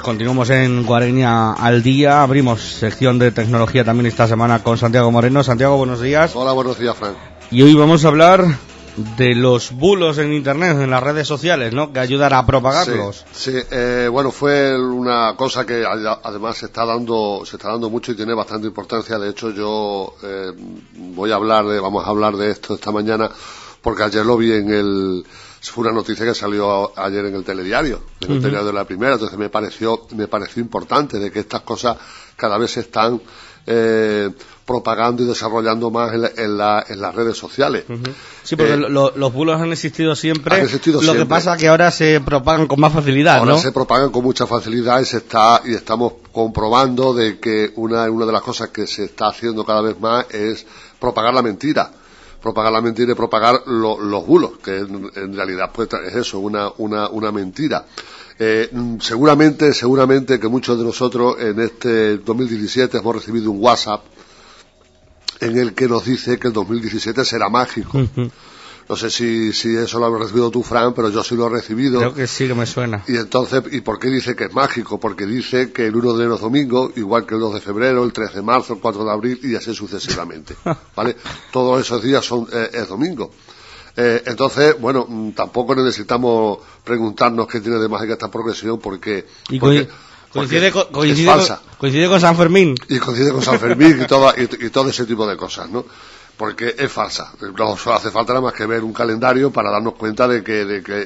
pues continuamos en Guareña al día. Abrimos sección de tecnología también esta semana con Santiago Moreno. Santiago, buenos días. Hola, buenos días, Frank. Y hoy vamos a hablar de los bulos en internet, en las redes sociales, ¿no? Que ayudan a propagarlos. Sí, bueno, fue una cosa que además se está dando mucho y tiene bastante importancia. De hecho, yo vamos a hablar de esto esta mañana, porque ayer lo vi fue una noticia que salió ayer en el telediario, en el telediario de La Primera. Entonces me pareció importante de que estas cosas cada vez se están propagando y desarrollando más en las redes sociales. Sí, porque los bulos han existido siempre. Lo que pasa es que ahora se propagan con más facilidad, ahora, ¿no? Se propagan con mucha facilidad y estamos comprobando de que una de las cosas que se está haciendo cada vez más es propagar la mentira. Propagar la mentira y propagar los bulos, que en realidad pues es eso, una mentira. Seguramente que muchos de nosotros en este 2017 hemos recibido un WhatsApp en el que nos dice que el 2017 será mágico. No sé si eso lo has recibido tú, Fran, pero yo sí lo he recibido. Creo que sí, que me suena. Y entonces, ¿y por qué dice que es mágico? Porque dice que el 1 de enero es domingo, igual que el 2 de febrero, el 3 de marzo, el 4 de abril y así sucesivamente. ¿Vale? Todos esos días es domingo. Entonces, bueno, tampoco necesitamos preguntarnos qué tiene de mágica esta progresión porque coincide coincide con San Fermín. Y coincide con San Fermín y todo ese tipo de cosas, ¿no? Porque es falsa. No hace falta nada más que ver un calendario para darnos cuenta de que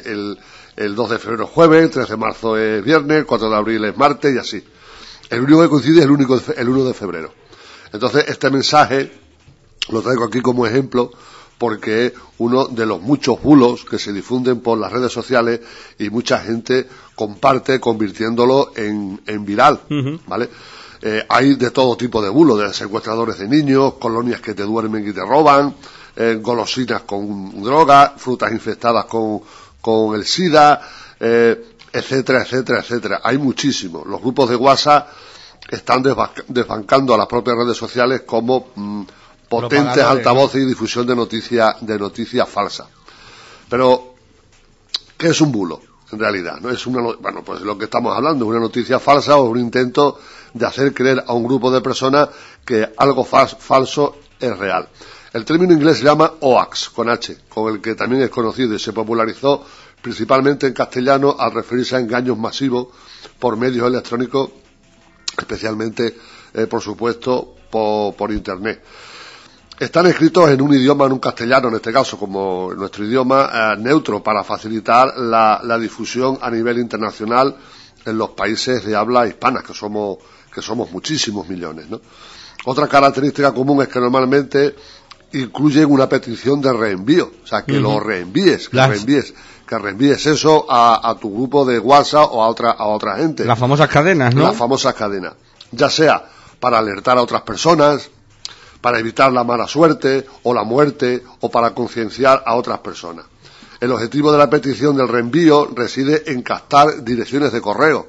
el 2 de febrero es jueves, el 3 de marzo es viernes, el 4 de abril es martes y así. El único que coincide es el 1 de febrero. Entonces, este mensaje lo traigo aquí como ejemplo porque es uno de los muchos bulos que se difunden por las redes sociales y mucha gente comparte convirtiéndolo en viral, ¿vale? Hay de todo tipo de bulos, de secuestradores de niños, colonias que te duermen y te roban, golosinas con droga, frutas infectadas con el SIDA, etcétera, etcétera, etcétera. Hay muchísimos. Los grupos de WhatsApp están desbancando a las propias redes sociales como potentes altavoces y difusión de noticias falsas. Pero, ¿qué es un bulo? En realidad, ¿no? Pues lo que estamos hablando, una noticia falsa o un intento de hacer creer a un grupo de personas que algo falso es real. El término inglés se llama hoax, con H, con el que también es conocido y se popularizó principalmente en castellano al referirse a engaños masivos por medios electrónicos, especialmente, por supuesto, por Internet. Están escritos en un idioma, en un castellano en este caso, como nuestro idioma neutro, para facilitar la difusión a nivel internacional en los países de habla hispana, que somos muchísimos millones, ¿no? Otra característica común es que normalmente incluyen una petición de reenvío, o sea, que lo reenvíes, que reenvíes eso a tu grupo de WhatsApp o a otra gente. Las famosas cadenas, ¿no? Las famosas cadenas, ya sea para alertar a otras personas, para evitar la mala suerte o la muerte o para concienciar a otras personas. El objetivo de la petición del reenvío reside en captar direcciones de correo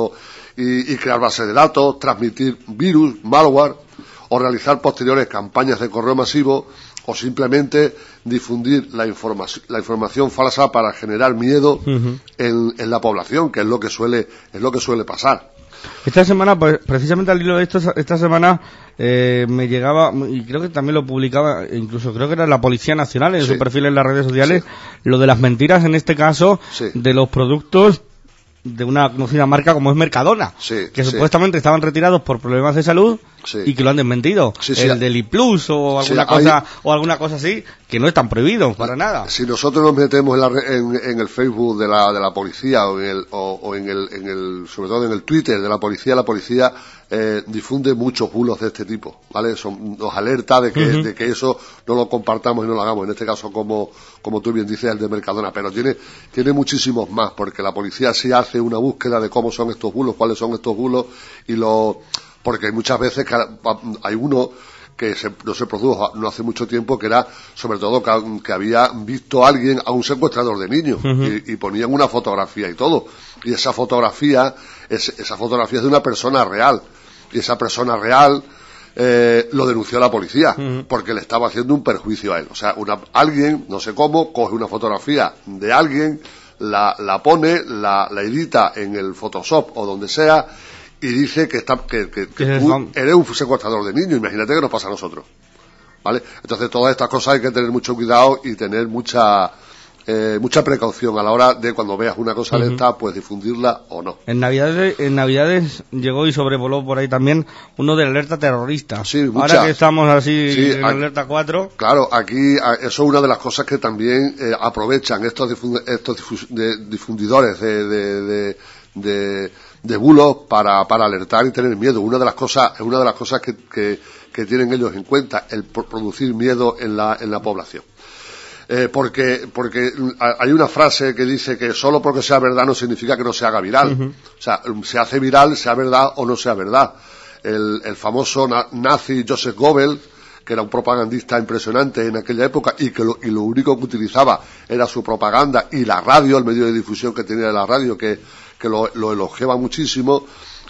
y crear bases de datos, transmitir virus, malware o realizar posteriores campañas de correo masivo o simplemente difundir la información falsa para generar miedo en la población, que es lo que suele pasar. Esta semana, pues, precisamente al hilo de esto, esta semana me llegaba, y creo que también lo publicaba, incluso creo que era la Policía Nacional en su perfil en las redes sociales, lo de las mentiras, en este caso, de los productos de una conocida marca como es Mercadona, que supuestamente estaban retirados por problemas de salud y que lo han desmentido. El del iPlus o alguna cosa así, que no están prohibidos para nada. Si nosotros nos metemos en el Facebook de la policía o en el sobre todo en el Twitter de la policía difunde muchos bulos de este tipo, ¿vale? Nos alerta de que eso no lo compartamos y no lo hagamos. En este caso, como tú bien dices, el de Mercadona, pero tiene muchísimos más, porque la policía sí hace una búsqueda de cómo son estos bulos, cuáles son estos bulos porque hay muchas veces que hay uno que no se produjo no hace mucho tiempo, que era sobre todo que había visto a alguien, a un secuestrador de niños, y ponían una fotografía y todo, y esa fotografía es de una persona real, y esa persona real lo denunció a la policía, porque le estaba haciendo un perjuicio a él. O sea, alguien, no sé cómo, coge una fotografía de alguien, la pone, la edita en el Photoshop o donde sea y dice que tú eres un secuestrador de niños. Imagínate que nos pasa a nosotros, ¿vale? Entonces todas estas cosas hay que tener mucho cuidado y tener mucha precaución a la hora de cuando veas una cosa de esta, pues difundirla o no. En Navidades llegó y sobrevoló por ahí también uno de alerta terrorista. Sí, ahora que estamos así sí, en alerta 4. Claro, aquí eso es una de las cosas que también aprovechan estos difundidores de bulos para alertar y tener miedo. Es una de las cosas que tienen ellos en cuenta, el producir miedo en la población. Porque hay una frase que dice que solo porque sea verdad no significa que no se haga viral. O sea, se hace viral, sea verdad o no sea verdad. El famoso nazi Joseph Goebbels, que era un propagandista impresionante en aquella época y lo único que utilizaba era su propaganda y la radio, el medio de difusión que tenía de la radio, que lo elogiaba muchísimo.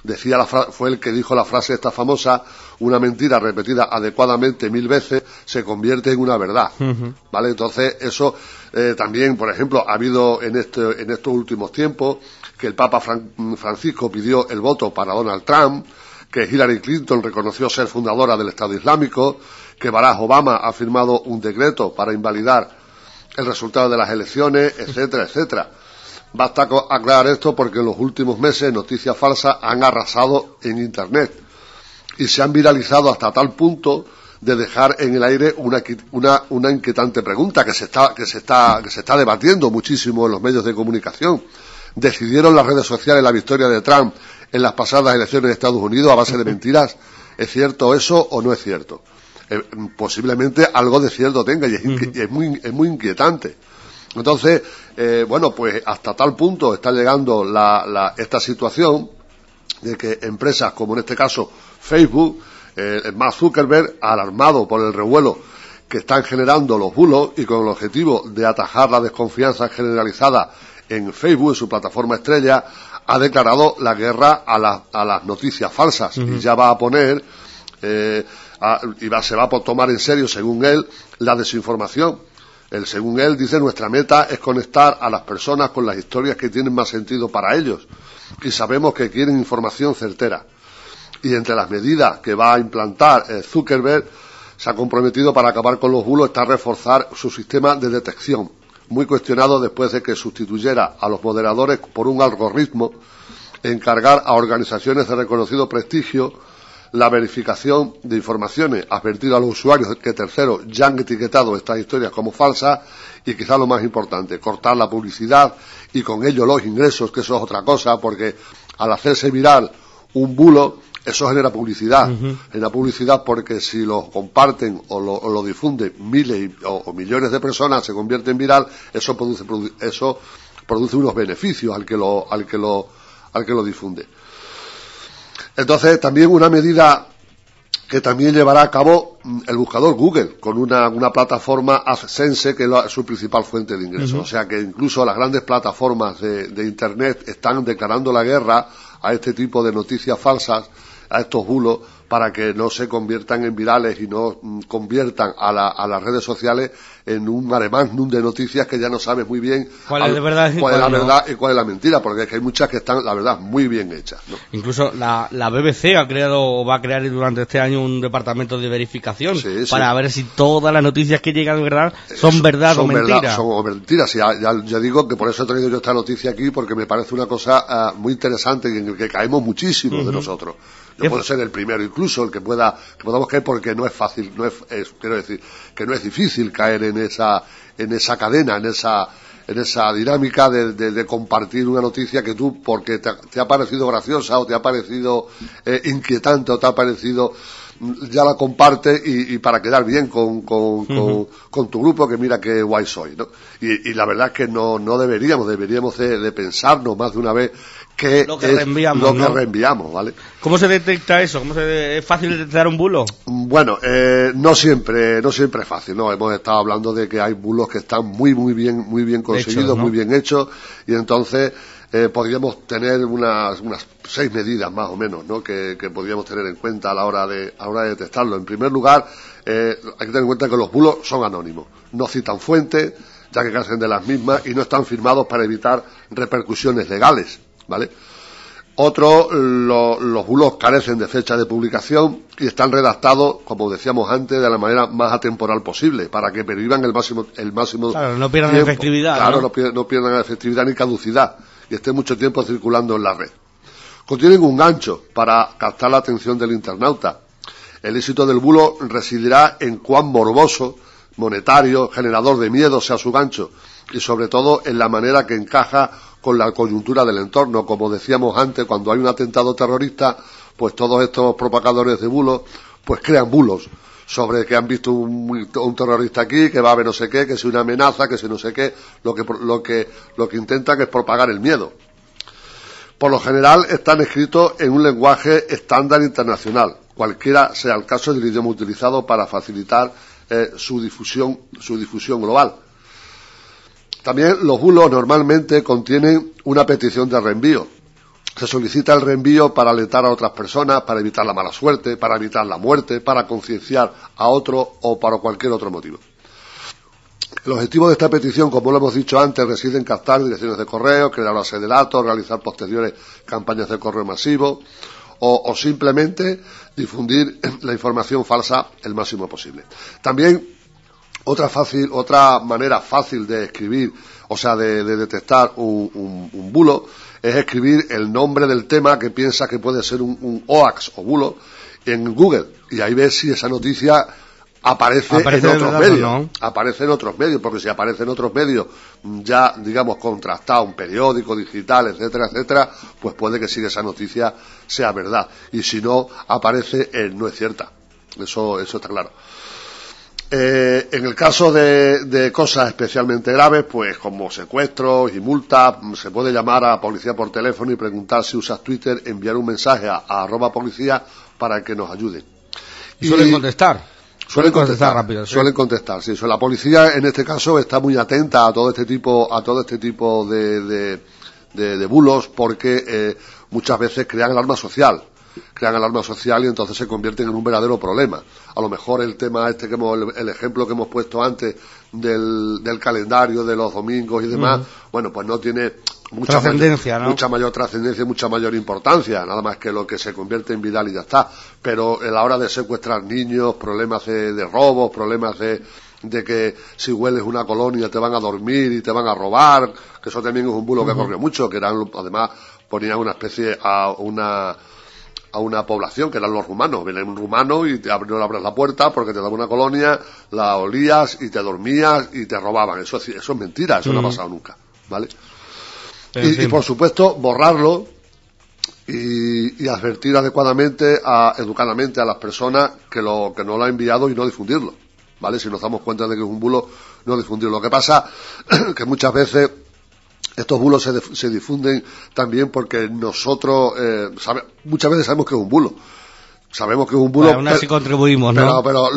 Fue el que dijo la frase esta famosa: una mentira repetida adecuadamente 1000 veces se convierte en una verdad. ¿Vale? Entonces eso también, por ejemplo, ha habido en estos últimos tiempos que el Papa Francisco pidió el voto para Donald Trump, que Hillary Clinton reconoció ser fundadora del Estado Islámico, que Barack Obama ha firmado un decreto para invalidar el resultado de las elecciones, etcétera, etcétera. Basta aclarar esto porque en los últimos meses noticias falsas han arrasado en Internet y se han viralizado hasta tal punto de dejar en el aire una inquietante pregunta que se está debatiendo muchísimo en los medios de comunicación. ¿Decidieron las redes sociales la victoria de Trump en las pasadas elecciones de Estados Unidos a base de mentiras? ¿Es cierto eso o no es cierto? Posiblemente algo de cierto tenga y es muy inquietante. Entonces, pues hasta tal punto está llegando esta situación de que empresas como en este caso Facebook, Mark Zuckerberg, alarmado por el revuelo que están generando los bulos y con el objetivo de atajar la desconfianza generalizada en Facebook, en su plataforma estrella, ha declarado la guerra a las noticias falsas y ya va a poner se va a tomar en serio, según él, la desinformación. Según él, dice: nuestra meta es conectar a las personas con las historias que tienen más sentido para ellos y sabemos que quieren información certera. Y entre las medidas que va a implantar Zuckerberg, se ha comprometido para acabar con los bulos está reforzar su sistema de detección, muy cuestionado después de que sustituyera a los moderadores por un algoritmo, encargar a organizaciones de reconocido prestigio la verificación de informaciones, advertir a los usuarios que terceros ya han etiquetado estas historias como falsas y, quizá lo más importante, cortar la publicidad y con ello los ingresos, que eso es otra cosa, porque al hacerse viral un bulo, eso genera publicidad. Genera publicidad porque si lo comparten o lo difunden miles o millones de personas, se convierte en viral, eso produce unos beneficios al que lo difunde. Entonces, también una medida que también llevará a cabo el buscador Google, con una plataforma AdSense que es su principal fuente de ingresos. O sea que incluso las grandes plataformas de Internet están declarando la guerra a este tipo de noticias falsas, a estos bulos, para que no se conviertan en virales y no conviertan a las redes sociales en un maremágnum de noticias que ya no sabes muy bien cuál es la verdad y cuál es la mentira, porque es que hay muchas que están, la verdad, muy bien hechas, ¿no? Incluso la BBC va a crear durante este año un departamento de verificación para ver si todas las noticias que llegan de verdad son verdad o mentira. Son mentiras. Ya digo que por eso he traído yo esta noticia aquí, porque me parece una cosa muy interesante y en el que caemos muchísimo de nosotros. Yo puedo ser el primero, incluso el que podamos caer, porque no es fácil, quiero decir que no es difícil caer en esa cadena, en esa dinámica de compartir una noticia que tú, porque te ha parecido graciosa o te ha parecido inquietante o te ha parecido, ya la compartes y para quedar bien con tu grupo, que mira qué guay soy, ¿no? Y la verdad es que no deberíamos de pensarnos más de una vez lo que reenviamos, ¿vale? ¿Cómo se detecta eso? ¿Es fácil detectar un bulo? Bueno, no siempre es fácil, ¿no? Hemos estado hablando de que hay bulos que están muy bien conseguidos, hechos, ¿no? Muy bien hechos, y entonces podríamos tener unas 6 medidas más o menos, ¿no? Que podríamos tener en cuenta a la hora de detectarlo. En primer lugar, hay que tener en cuenta que los bulos son anónimos, no citan fuentes, ya que carecen de las mismas y no están firmados para evitar repercusiones legales, ¿vale? Otros, los bulos carecen de fecha de publicación y están redactados, como decíamos antes, de la manera más atemporal posible, para que pervivan el máximo claro, no pierdan tiempo. efectividad. Claro, no pierdan efectividad ni caducidad y estén mucho tiempo circulando en la red. Contienen un gancho para captar la atención del internauta. El éxito del bulo residirá en cuán morboso, monetario, generador de miedo sea su gancho y sobre todo en la manera que encaja con la coyuntura del entorno. Como decíamos antes, cuando hay un atentado terrorista, pues todos estos propagadores de bulos pues crean bulos sobre que han visto un terrorista aquí, que va a haber no sé qué, que es una amenaza, que si no sé qué, lo que intentan es propagar el miedo. Por lo general están escritos en un lenguaje estándar internacional, cualquiera sea el caso del idioma utilizado para facilitar su difusión global. También los bulos normalmente contienen una petición de reenvío. Se solicita el reenvío para alentar a otras personas, para evitar la mala suerte, para evitar la muerte, para concienciar a otro o para cualquier otro motivo. El objetivo de esta petición, como lo hemos dicho antes, reside en captar direcciones de correo, crear bases de datos, realizar posteriores campañas de correo masivo o simplemente difundir la información falsa el máximo posible. También otra manera fácil de escribir, o sea, de detectar un bulo, es escribir el nombre del tema que piensa que puede ser un hoax o bulo en Google. Y ahí ves si esa noticia aparece en otros medios. ¿No? Aparece en otros medios, porque si aparece en otros medios ya, digamos, contrastado, un periódico digital, etcétera, etcétera, pues puede que sí que esa noticia sea verdad. Y si no aparece, no es cierta. Eso está claro. En el caso de cosas especialmente graves, pues como secuestros y multas, se puede llamar a policía por teléfono y preguntar si usas Twitter, enviar un mensaje a @policía para que nos ayuden. ¿Y suelen contestar? Suelen contestar rápido. ¿Sí? Suelen contestar, sí. La policía en este caso está muy atenta a todo este tipo de bulos porque muchas veces crean alarma social y entonces se convierten en un verdadero problema. A lo mejor el tema el ejemplo que hemos puesto antes del calendario de los domingos y demás, bueno, pues no tiene mucha mayor trascendencia, mucha mayor importancia, nada más que lo que se convierte en viral y ya está. Pero a la hora de secuestrar niños, problemas de robos, problemas de que si hueles una colonia te van a dormir y te van a robar, que eso también es un bulo que corrió mucho, que además ponían una especie a una población que eran los rumanos. Viene un rumano y no le abres la puerta porque te daba una colonia, la olías y te dormías y te robaban. Eso es mentira, eso no ha pasado nunca, ¿vale? Y por supuesto borrarlo y advertir adecuadamente, educadamente a las personas que no lo ha enviado y no difundirlo, ¿vale? Si nos damos cuenta de que es un bulo, no difundirlo. Lo que pasa que muchas veces estos bulos se difunden también porque nosotros muchas veces sabemos que es un bulo. Sabemos que es un bulo. Aún así contribuimos, ¿no? Pero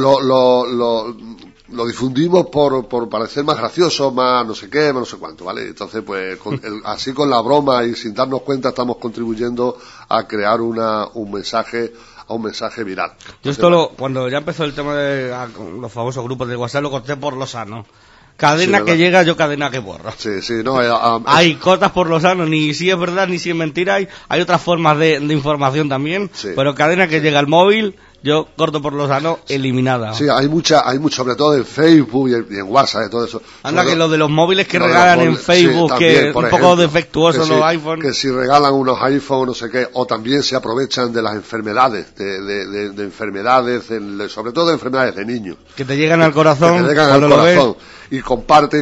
lo difundimos por parecer más gracioso, más no sé qué, más no sé cuánto, ¿vale? Entonces, pues, así con la broma y sin darnos cuenta estamos contribuyendo a crear un mensaje viral. Yo esto cuando ya empezó el tema de los famosos grupos de WhatsApp lo corté por lo sano. Cadena que llega, yo cadena que borro. Sí, no. Hay cotas por lo sano, ni si es verdad ni si es mentira. Hay otras formas de información también, sí. Pero cadena que llega al móvil, yo corto por lo sano, eliminada. Sí, hay mucho, sobre todo en Facebook y en WhatsApp y todo eso. Anda, que lo de los móviles que regalan en Facebook, sí, también, que un poco defectuosos los iPhones. Que si regalan unos iPhones, no sé qué, o también se aprovechan de las enfermedades, de enfermedades, sobre todo de enfermedades de niños. Que te llegan al corazón. Que te llegan al corazón. Y comparte.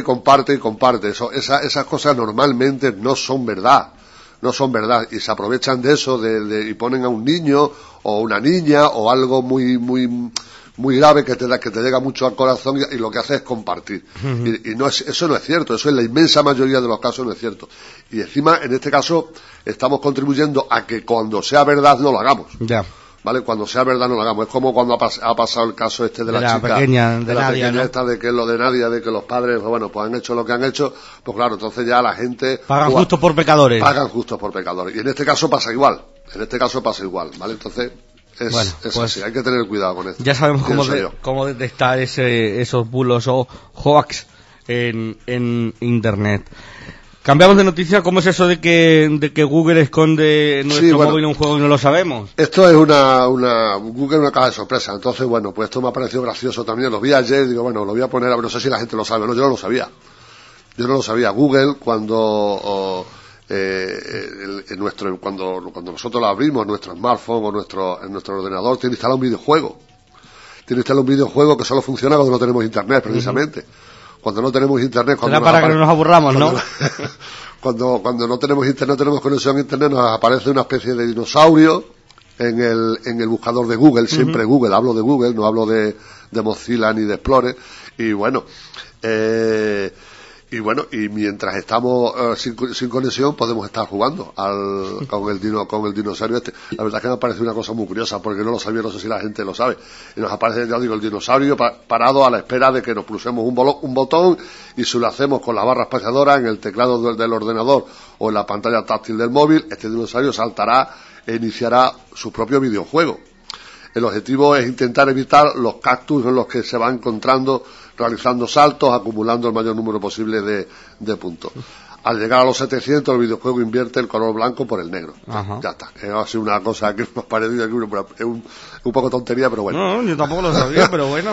Esas cosas normalmente no son verdad. Y se aprovechan de eso y ponen a un niño o una niña o algo muy grave que te llega mucho al corazón y lo que hace es compartir. Y eso no es cierto, eso en la inmensa mayoría de los casos no es cierto. Y encima, en este caso, estamos contribuyendo a que cuando sea verdad no lo hagamos. Ya. ¿Vale? Cuando sea verdad no lo hagamos. Es como cuando ha pasado el caso de la chica pequeña, de la Nadia, pequeña, ¿no? Esta de que es lo de Nadia, de que los padres, bueno, pues han hecho lo que han hecho, pues claro, entonces ya la gente pagan justos por pecadores. Y en este caso pasa igual, ¿vale? Entonces es así, hay que tener cuidado con esto. Ya sabemos cómo detectar esos bulos o hoax en Internet. Cambiamos de noticia. ¿Cómo es eso de que Google esconde nuestro móvil en un juego y no lo sabemos? Esto es Google una caja de sorpresa. Entonces, bueno, pues esto me ha parecido gracioso también. Lo vi ayer, digo, bueno, lo voy a poner, no sé si la gente lo sabe, no, yo no lo sabía. Google, cuando cuando nosotros lo abrimos, nuestro smartphone o en nuestro ordenador, tiene instalado un videojuego. Tiene instalado un videojuego que solo funciona cuando no tenemos internet, precisamente. Cuando no tenemos internet, será para que no nos aburramos, ¿no? Cuando no tenemos internet, no tenemos conexión a internet, nos aparece una especie de dinosaurio en el buscador de Google, siempre Google, hablo de Google, no hablo de Mozilla ni de Explorer, y mientras estamos sin conexión podemos estar jugando con el dinosaurio este. La verdad es que me parece una cosa muy curiosa, porque no lo sabía, no sé si la gente lo sabe. Y nos aparece, ya digo, el dinosaurio parado a la espera de que nos pulsemos un botón, y si lo hacemos con la barra espaciadora en el teclado del ordenador o en la pantalla táctil del móvil, este dinosaurio saltará e iniciará su propio videojuego. El objetivo es intentar evitar los cactus en los que se va encontrando, realizando saltos, acumulando el mayor número posible de puntos. Al llegar a los 700, el videojuego invierte el color blanco por el negro. Ajá. Ya está. Es una cosa que me ha parecido es un poco tontería, pero bueno. No, yo tampoco lo sabía, pero bueno.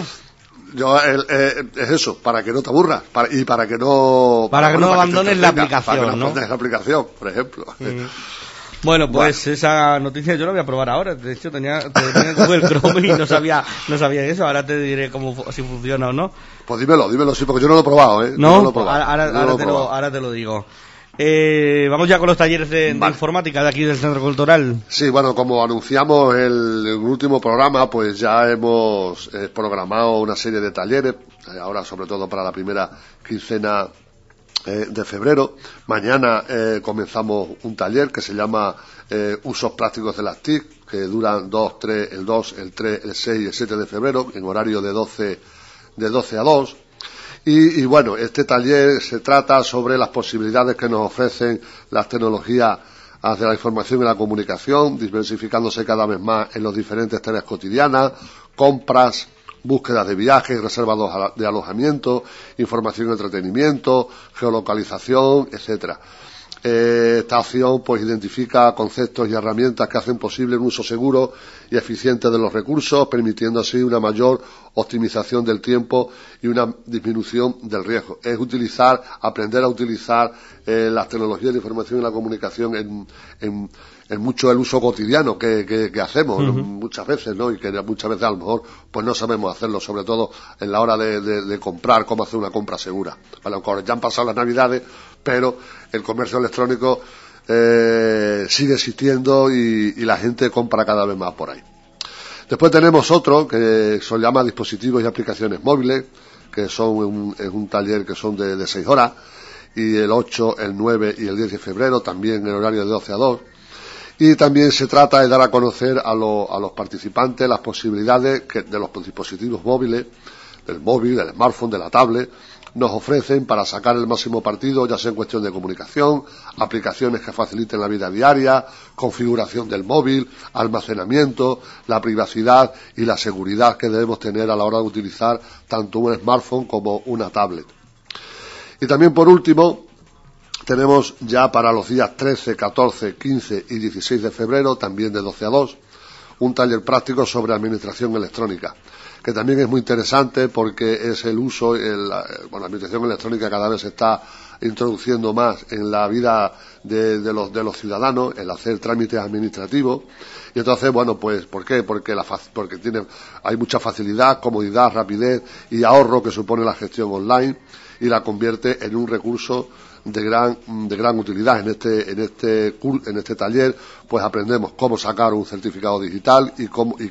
Es eso, para que no te aburras y para que no... Para que no abandones la aplicación, para que no ¿no? abandones la aplicación, por ejemplo. Bueno, pues esa noticia yo la voy a probar ahora. De hecho, tenía Google Chrome y no sabía eso. Ahora te diré si funciona o no. Pues dímelo, sí, porque yo no lo he probado, ¿eh? No, no lo he probado. Ahora te lo digo. Vamos ya con los talleres de informática de aquí del Centro Cultural. Sí, bueno, como anunciamos el último programa, pues ya hemos programado una serie de talleres, ahora sobre todo para la primera quincena de febrero. Mañana comenzamos un taller que se llama Usos Prácticos de las TIC, que duran el 2, el 3, el 6 y el 7 de febrero, en horario de 12 a 2. Y bueno, este taller se trata sobre las posibilidades que nos ofrecen las tecnologías hacia la información y la comunicación, diversificándose cada vez más en las diferentes tareas cotidianas, compras, búsquedas de viajes, reservas de alojamiento, información y entretenimiento, geolocalización, etcétera. Esta acción pues identifica conceptos y herramientas que hacen posible un uso seguro y eficiente de los recursos, permitiendo así una mayor optimización del tiempo y una disminución del riesgo. Es aprender a utilizar las tecnologías de información y la comunicación en mucho el uso cotidiano que hacemos muchas veces, ¿no? Y que muchas veces a lo mejor pues no sabemos hacerlo, sobre todo en la hora de comprar, cómo hacer una compra segura. Bueno, ya han pasado las Navidades, pero el comercio electrónico sigue existiendo y la gente compra cada vez más por ahí. Después tenemos otro que se llama dispositivos y aplicaciones móviles, que es un taller que son de 6 horas, y el 8, el 9 y el 10 de febrero, también en horario de 12 a 2. Y también se trata de dar a conocer a los participantes las posibilidades de los dispositivos móviles, del móvil, del smartphone, de la tablet, nos ofrecen para sacar el máximo partido, ya sea en cuestión de comunicación, aplicaciones que faciliten la vida diaria, configuración del móvil, almacenamiento, la privacidad y la seguridad que debemos tener a la hora de utilizar tanto un smartphone como una tablet. Y también, por último, tenemos ya para los días 13, 14, 15 y 16 de febrero, también de 12 a 2, un taller práctico sobre administración electrónica, que también es muy interesante porque es el uso, la administración electrónica cada vez se está introduciendo más en la vida de los ciudadanos, el hacer trámites administrativos. Y entonces, bueno, pues, ¿por qué? Porque hay mucha facilidad, comodidad, rapidez y ahorro que supone la gestión online, y la convierte en un recurso de gran utilidad. En este taller pues aprendemos cómo sacar un certificado digital y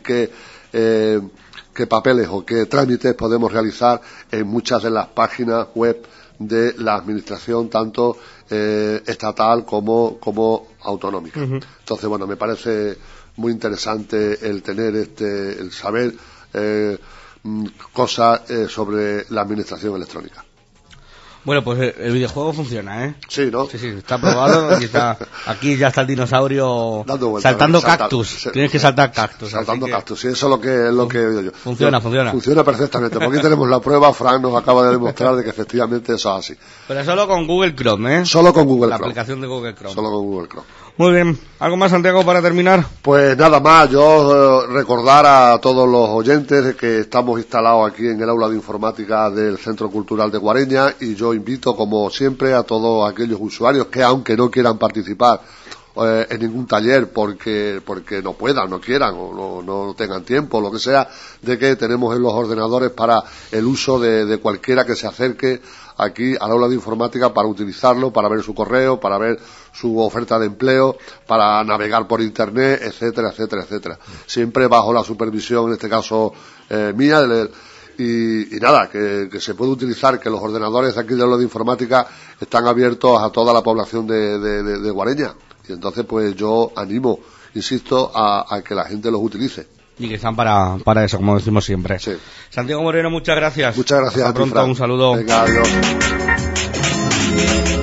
qué papeles o qué trámites podemos realizar en muchas de las páginas web de la administración, tanto estatal como autonómica. Entonces, bueno, me parece muy interesante el tener el saber cosas sobre la administración electrónica. Bueno, pues el videojuego funciona, ¿eh? Sí, ¿no? Sí, está probado y está aquí ya está el dinosaurio saltando cactus. Tienes que saltar cactus. Saltando cactus, sí, eso es lo que he oído yo. Funciona. Funciona perfectamente. Porque aquí tenemos la prueba, Frank nos acaba de demostrar de que efectivamente eso es así. Pero solo con Google Chrome, ¿eh? Solo con Google Chrome. La aplicación de Google Chrome. Solo con Google Chrome. Muy bien. ¿Algo más, Santiago, para terminar? Pues nada más, yo recordar a todos los oyentes de que estamos instalados aquí en el aula de informática del Centro Cultural de Guareña y yo invito, como siempre, a todos aquellos usuarios que, aunque no quieran participar en ningún taller porque no puedan, no quieran o no tengan tiempo, lo que sea, de que tenemos en los ordenadores para el uso de cualquiera que se acerque aquí al aula de informática para utilizarlo, para ver su correo, para ver su oferta de empleo, para navegar por internet, etcétera, etcétera, etcétera. Siempre bajo la supervisión, en este caso mía, y nada, que se puede utilizar, que los ordenadores de aquí del aula de informática están abiertos a toda la población de Guareña. Y entonces pues yo animo, insisto, a que la gente los utilice. Y que están para eso, como decimos siempre. Sí. Santiago Moreno, muchas gracias. Muchas gracias. Hasta pronto, un saludo. Venga, adiós.